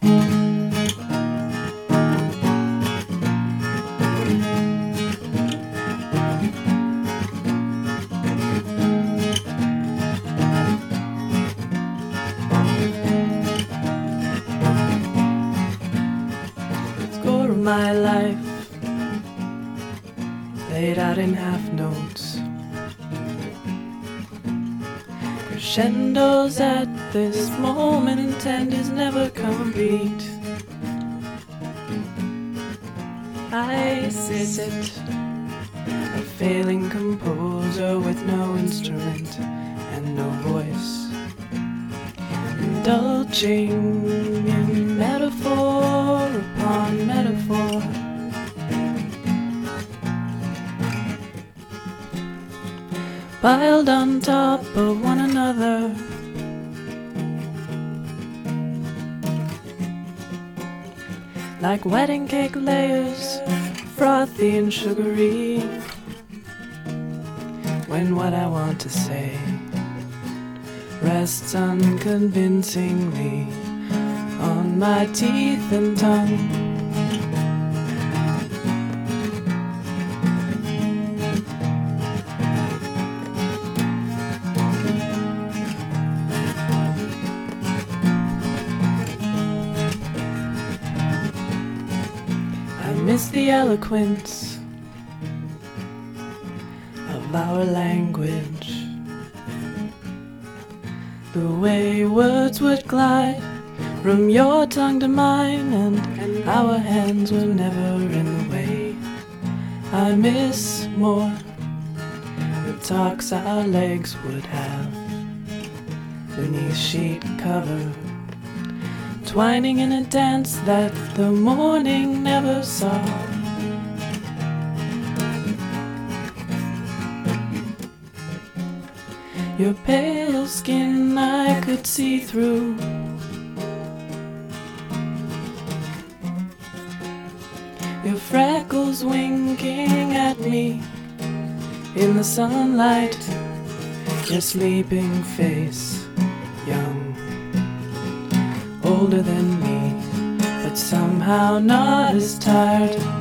Score of my life laid out in half notes, crescendos at this moment, and is never complete. I sit, a failing composer with no instrument and no voice, indulging in metaphor upon metaphor. Piled on top of one another, like wedding cake layers, frothy and sugary. When what I want to say rests unconvincingly on my teeth and tongue. I miss the eloquence of our language, the way words would glide from your tongue to mine, and our hands were never in the way. I miss more the talks our legs would have beneath sheet cover, twining in a dance that the morning never saw. Your pale skin I could see through, your freckles winking at me in the sunlight, your sleeping face, young, older than me, but somehow not as tired.